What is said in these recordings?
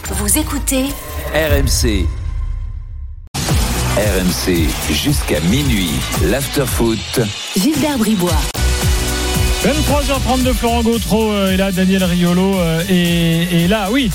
Vous écoutez RMC. RMC jusqu'à minuit. L'after-foot. Gilbert Bribois. 23h32, Florent Gautreau est là, Daniel Riolo est là. Oui,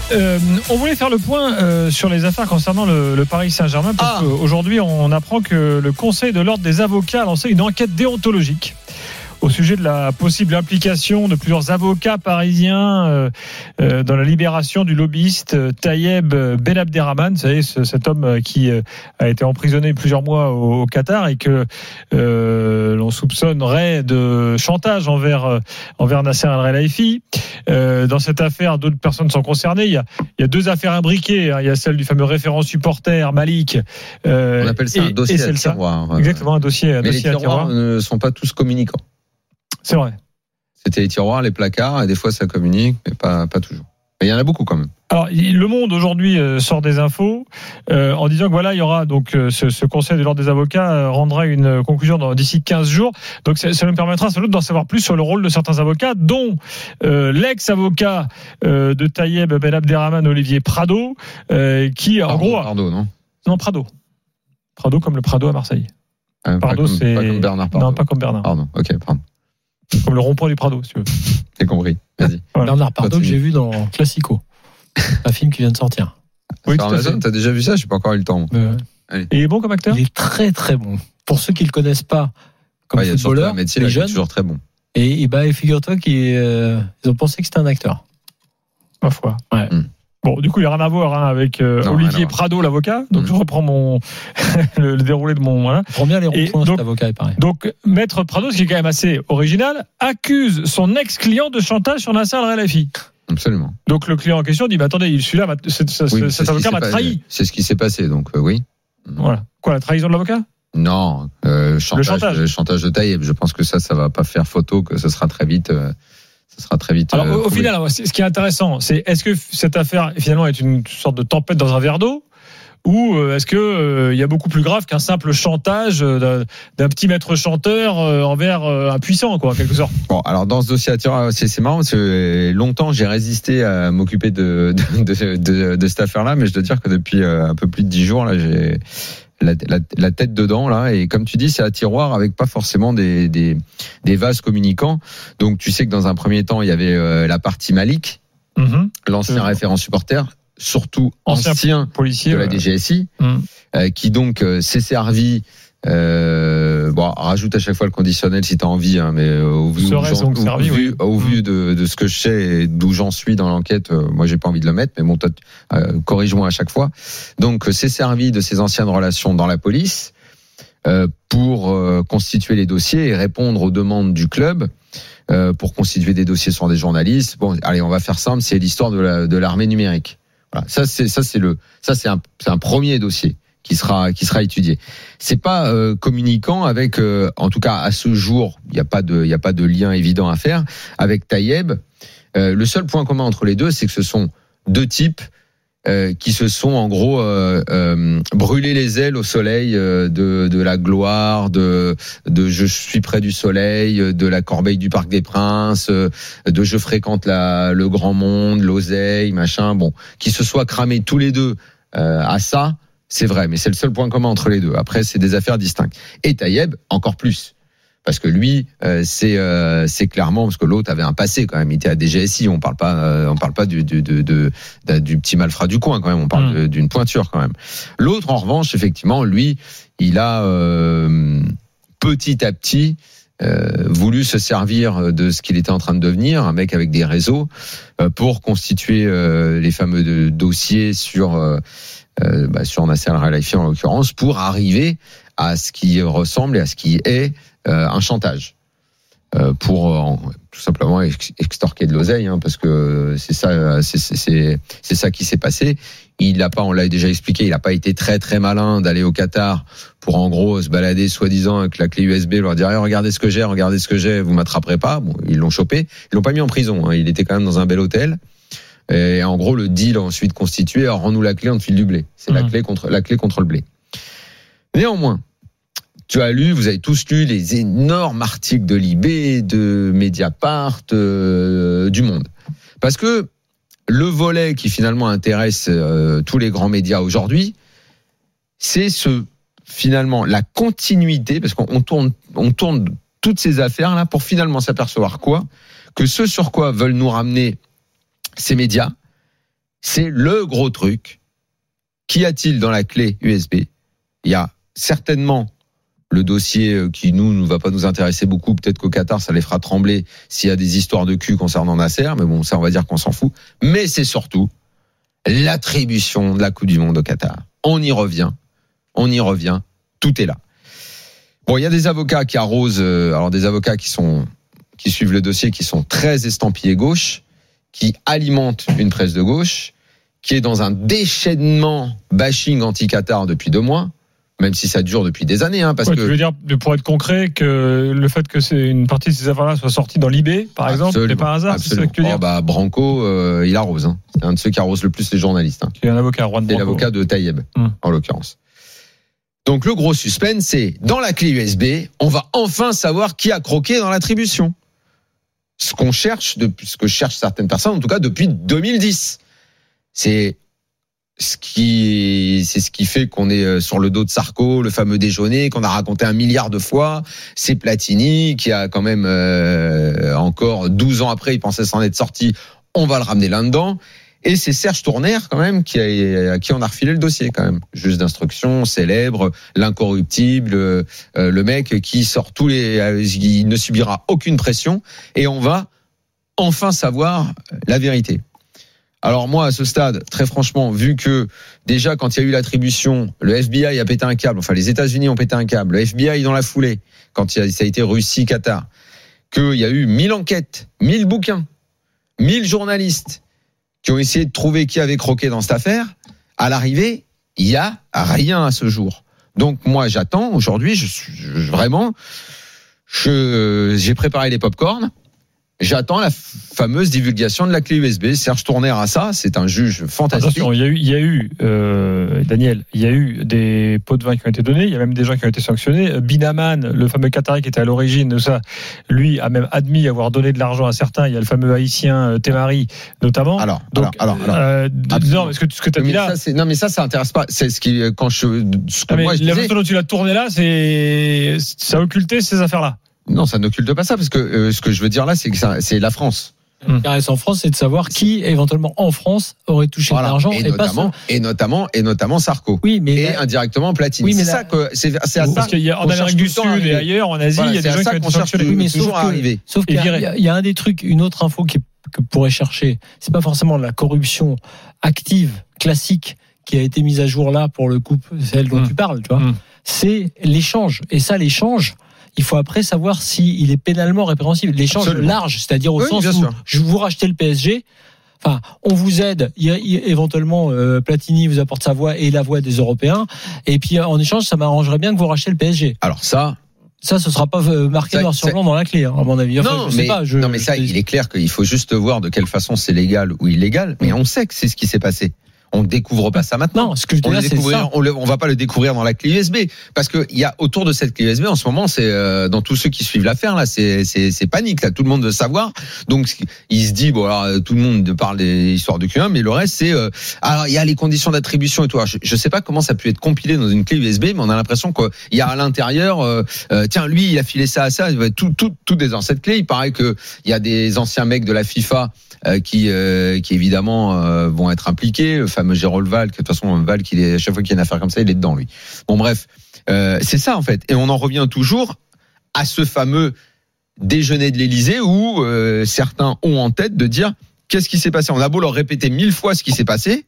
on voulait faire le point sur les affaires concernant le Paris Saint-Germain parce qu'aujourd'hui, on apprend que le Conseil de l'Ordre des avocats a lancé une enquête déontologique au sujet de la possible implication de plusieurs avocats parisiens dans la libération du lobbyiste Tayeb Benabderrahmane, vous savez, cet homme qui a été emprisonné plusieurs mois au Qatar et que l'on soupçonnerait de chantage envers Nasser Al-Khelaifi. Dans cette affaire, d'autres personnes sont concernées. Il y a deux affaires imbriquées. Il y a celle du fameux référent supporter Malik. On appelle ça un dossier à tiroir. Exactement, un dossier Mais à les tiroirs ne sont pas tous communicants. C'est vrai. C'était les tiroirs, les placards, et des fois ça communique, mais pas toujours. Mais il y en a beaucoup quand même. Alors, Le Monde aujourd'hui sort des infos en disant que voilà, il y aura donc ce Conseil de l'Ordre des avocats rendra une conclusion d'ici 15 jours. Donc ça nous permettra sans doute d'en savoir plus sur le rôle de certains avocats, dont l'ex-avocat de Tayeb Benabderrahmane, Olivier Prado, qui en gros... Prado, non ? Non, Prado. Prado comme le Prado à Marseille. Prado, c'est... Pas comme Bernard Prado. Non, pas comme Bernard. Pardon, ok, pardon. Comme le rond-point du Prado, si tu veux. J'ai compris. Vas-y. Voilà. Bernard Pardo que j'ai vu dans Classico, un film qui vient de sortir. Oui, sur Amazon, t'as déjà vu ça ? J'ai pas encore eu le temps. Et il est bon comme acteur ? Il est très très bon. Pour ceux qui le connaissent pas comme footballeur, les jeunes, il est toujours très bon. Et figure-toi qu'ils ont pensé que c'était un acteur. Ma foi. Ouais. Bon, du coup, il n'y a rien à voir avec Olivier Prado, l'avocat. Donc, je reprends le déroulé de mon... Voilà. Prends bien les ronds-points, cet avocat, il paraît. Donc, Maître Prado, ce qui est quand même assez original, accuse son ex-client de chantage sur Nasser Al-Khelaifi. Absolument. Donc, le client en question dit, attendez, celui-là, cet avocat m'a trahi. C'est ce qui s'est passé, donc oui. Voilà. Quoi, la trahison de l'avocat ? Non, chantage de Tayeb. Je pense que ça va pas faire photo, que ce sera très vite... Alors, au final, ce qui est intéressant, c'est est-ce que cette affaire, finalement, est une sorte de tempête dans un verre d'eau, ou est-ce que il y a beaucoup plus grave qu'un simple chantage d'un petit maître chanteur envers un puissant, quoi, en quelque sorte. Bon, alors dans ce dossier à tiroir, c'est marrant parce que longtemps j'ai résisté à m'occuper de cette affaire-là, mais je dois dire que depuis un peu plus de 10 jours là, j'ai la tête dedans là, et comme tu dis, c'est à tiroir avec pas forcément des vases communicants. Donc tu sais que dans un premier temps il y avait la partie Malik, l'ancien référent supporter, surtout ancien policier de la DGSI, qui donc s'est servi. Rajoute à chaque fois le conditionnel si t'as envie, hein, mais au vu de ce que je sais et d'où j'en suis dans l'enquête, moi j'ai pas envie de le mettre, mais bon, corrige-moi à chaque fois. Donc s'est servi de ses anciennes relations dans la police pour constituer les dossiers et répondre aux demandes du club pour constituer des dossiers sur des journalistes. Bon, allez, on va faire simple, c'est l'histoire de l'armée numérique. Voilà, ça c'est un premier dossier qui sera étudié. C'est pas communiquant avec, en tout cas à ce jour, il y a pas de lien évident à faire avec Tayeb. Le seul point commun entre les deux, c'est que ce sont deux types qui se sont en gros brûlés les ailes au soleil de la gloire, de je suis près du soleil, de la corbeille du Parc des Princes, de je fréquente le grand monde, l'oseille, machin. Bon, qui se soient cramés tous les deux à ça. C'est vrai, mais c'est le seul point commun entre les deux. Après, c'est des affaires distinctes. Et Tayeb, encore plus. Parce que lui, c'est clairement, parce que l'autre avait un passé quand même. Il était à DGSI. On parle pas du petit malfrat du coin quand même. On parle d'une pointure quand même. L'autre, en revanche, effectivement, lui, il a petit à petit voulu se servir de ce qu'il était en train de devenir, un mec avec des réseaux, pour constituer les fameux dossiers sur Nasser Al-Khelaifi en l'occurrence, pour arriver à ce qui ressemble et à ce qui est un chantage, pour tout simplement extorquer de l'oseille, hein, parce que c'est ça qui s'est passé. On l'a déjà expliqué, il n'a pas été très très malin d'aller au Qatar pour en gros se balader soi-disant avec la clé USB, leur dire regardez ce que j'ai, vous m'attraperez pas. Bon, ils l'ont chopé, ils l'ont pas mis en prison, hein, il était quand même dans un bel hôtel. Et en gros, le deal ensuite constitué, rends-nous la clé, on te file du blé. C'est la clé contre le blé. Néanmoins, vous avez tous lu les énormes articles de Libé, de Mediapart, du Monde. Parce que le volet qui finalement intéresse tous les grands médias aujourd'hui, c'est finalement la continuité, parce qu'on tourne toutes ces affaires là pour finalement s'apercevoir que ce sur quoi veulent nous ramener ces médias, c'est le gros truc. Qu'y a-t-il dans la clé USB ? Il y a certainement le dossier qui ne va pas nous intéresser beaucoup. Peut-être qu'au Qatar, ça les fera trembler s'il y a des histoires de cul concernant Nasser. Mais bon, ça, on va dire qu'on s'en fout. Mais c'est surtout l'attribution de la Coupe du Monde au Qatar. On y revient. Tout est là. Bon, il y a des avocats qui arrosent, alors des avocats qui suivent le dossier, qui sont très estampillés gauche, qui alimentent une presse de gauche, qui est dans un déchaînement bashing anti-Qatar depuis 2 mois. Même si ça dure depuis des années, parce que. Tu veux dire, pour être concret, que le fait que c'est une partie de ces affaires-là soit sortie dans l'IB, par exemple, c'est pas un hasard, absolument. C'est ça que tu veux dire. Branco, il arrose. C'est un de ceux qui arrose le plus les journalistes. C'est un avocat, Juan Branco. C'est l'avocat de Taïeb, en l'occurrence. Donc le gros suspense, c'est dans la clé USB, on va enfin savoir qui a croqué dans l'attribution. Ce que cherchent certaines personnes, en tout cas depuis 2010. C'est ce qui fait qu'on est sur le dos de Sarko, le fameux déjeuner qu'on a raconté 1 milliard de fois. C'est Platini qui a quand même encore 12 ans après, il pensait s'en être sorti. On va le ramener là-dedans. Et c'est Serge Tourner quand même à qui on a refilé le dossier quand même. Juge d'instruction, célèbre, l'incorruptible, le mec qui sort il ne subira aucune pression et on va enfin savoir la vérité. Alors moi, à ce stade, très franchement, vu que déjà quand il y a eu l'attribution, le FBI a pété un câble, enfin les États-Unis ont pété un câble, le FBI dans la foulée, quand ça a été Russie-Qatar, qu'il y a eu 1000 enquêtes, 1000 bouquins, 1000 journalistes qui ont essayé de trouver qui avait croqué dans cette affaire, à l'arrivée, il y a rien à ce jour. Donc moi, j'attends aujourd'hui, j'ai préparé les pop-corns. J'attends la fameuse divulgation de la clé USB. Serge Tourner a ça, c'est un juge fantastique. Attention, il y a eu Daniel, il y a eu des pots de vin qui ont été donnés, il y a même des gens qui ont été sanctionnés. Binaman, le fameux Qatari qui était à l'origine de ça, lui a même admis avoir donné de l'argent à certains. Il y a le fameux haïtien Temari notamment. Alors. Non, mais ce que tu as dit là. Ça intéresse pas. C'est ce qui, moi je disais. La façon dont tu l'as tourné là, ça occultait ces affaires-là. Non, ça n'occulte pas ça, parce que ce que je veux dire là, c'est que c'est la France. Ce qui reste en France, c'est de savoir qui, éventuellement, en France, aurait touché de l'argent et notamment Sarko. Oui, mais et indirectement Platini. Oui, mais c'est ça que c'est à ça. Parce qu'il y a en Amérique du Sud et ailleurs, en Asie, il y a des gens qui ont été sanctionnés. Sauf qu'il y a un des trucs, une autre info que pourrait chercher. C'est pas forcément la corruption active, classique, qui a été mise à jour là pour le coup, celle dont tu parles, tu vois. C'est l'échange. Et ça, l'échange, il faut après savoir s'il est pénalement répréhensible. L'échange large, c'est-à-dire au sens où je vous rachetez le PSG, enfin, on vous aide, éventuellement Platini vous apporte sa voix et la voix des Européens, et puis en échange, ça m'arrangerait bien que vous rachetez le PSG. Alors ça, ce sera pas marqué noir sur blanc dans la clé, à mon avis. Enfin, il est clair qu'il faut juste voir de quelle façon c'est légal ou illégal, mais on sait que c'est ce qui s'est passé. On ne découvre pas ça maintenant. Non, ce que je dis là, c'est ça. On va pas le découvrir dans la clé USB, parce que il y a autour de cette clé USB en ce moment, c'est dans tous ceux qui suivent l'affaire là, c'est panique là. Tout le monde veut savoir. Donc il se dit bon, alors tout le monde parle des histoires de Q1, mais le reste c'est alors il y a les conditions d'attribution et tout. Alors, je sais pas comment ça a pu être compilé dans une clé USB, mais on a l'impression qu'il y a à l'intérieur tiens, lui il a filé ça à ça, tout est dans cette clé. Il paraît que il y a des anciens mecs de la FIFA qui évidemment vont être impliqués, le fameux Jérôme Val, que de toute façon Val, à chaque fois qu'il y a une affaire comme ça, il est dedans lui. Bon bref, c'est ça en fait, et on en revient toujours à ce fameux déjeuner de l'Élysée où certains ont en tête de dire qu'est-ce qui s'est passé. On a beau leur répéter 1000 fois ce qui s'est passé,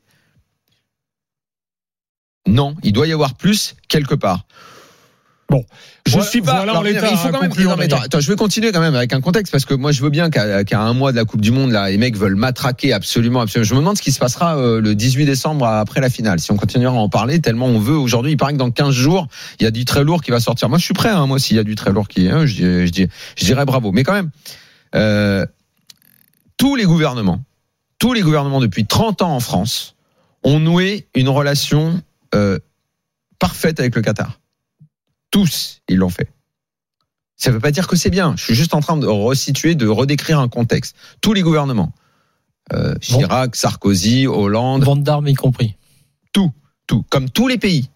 non, il doit y avoir plus quelque part. Bon, je suis pas. Alors, il faut quand même. Attends, je vais continuer quand même avec un contexte, parce que moi je veux bien qu'à 1 mois de la Coupe du Monde là, les mecs veulent matraquer absolument. Je me demande ce qui se passera le 18 décembre après la finale. Si on continuera à en parler, tellement on veut aujourd'hui. Il paraît que dans 15 jours, il y a du très lourd qui va sortir. Moi je suis prêt. Moi s'il y a du très lourd qui, je dirais bravo. Mais quand même, tous les gouvernements depuis 30 ans en France ont noué une relation parfaite avec le Qatar. Tous, ils l'ont fait. Ça ne veut pas dire que c'est bien. Je suis juste en train de resituer, de redécrire un contexte. Tous les gouvernements. Chirac, Sarkozy, Hollande. Vente d'armes y compris. Tout. Comme tous les pays.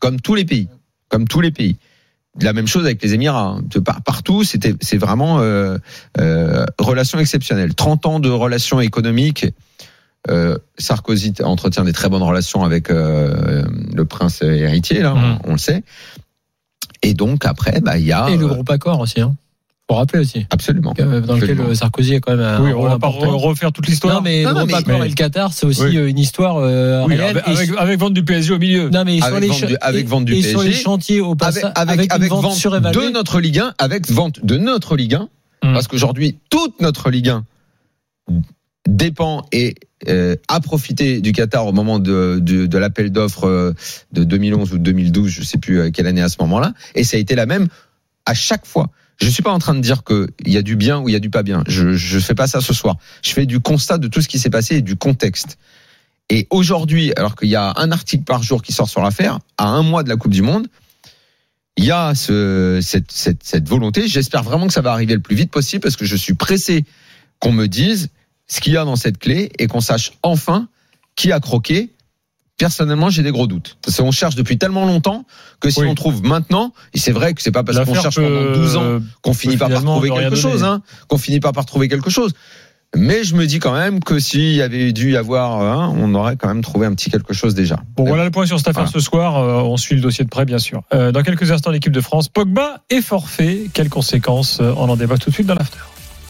La même chose avec les Émirats. Partout, c'est vraiment relations exceptionnelles. 30 ans de relations économiques. Sarkozy entretient des très bonnes relations avec le prince héritier, là, on le sait. Et donc après, il y a et le groupe Accor aussi. Faut rappeler aussi. Absolument. Dans lequel Sarkozy est quand même. Oui, on va pas refaire toute l'histoire. Non, mais le groupe Accor et le Qatar, c'est aussi une histoire réelle. Avec vente du PSG au milieu. Non, mais avec vente du PSG. Sur les chantiers au passage, avec une vente surévaluée de notre Ligue 1, avec vente de notre Ligue 1, parce qu'aujourd'hui toute notre Ligue 1 dépend et a profité du Qatar au moment de l'appel d'offres de 2011 ou de 2012, je sais plus quelle année à ce moment-là, et ça a été la même à chaque fois. Je suis pas en train de dire qu'il y a du bien ou il y a du pas bien. Je fais pas ça ce soir. Je fais du constat de tout ce qui s'est passé et du contexte. Et aujourd'hui, alors qu'il y a un article par jour qui sort sur l'affaire, à un mois de la Coupe du Monde, il y a cette volonté. J'espère vraiment que ça va arriver le plus vite possible parce que je suis pressé qu'on me dise ce qu'il y a dans cette clé et qu'on sache enfin qui a croqué. Personnellement, j'ai des gros doutes. Parce qu'on cherche depuis tellement longtemps que si on trouve maintenant, et c'est vrai que c'est pas parce qu'on cherche pendant 12 ans qu'on finit pas par trouver quelque chose, qu'on finit pas par trouver quelque chose. Mais je me dis quand même que s'il y avait dû y avoir on aurait quand même trouvé un petit quelque chose déjà. Bon, voilà le point sur cette affaire ce soir. On suit le dossier de près, bien sûr. Dans quelques instants, l'équipe de France, Pogba est forfait. Quelles conséquences? On en débat tout de suite dans l'after.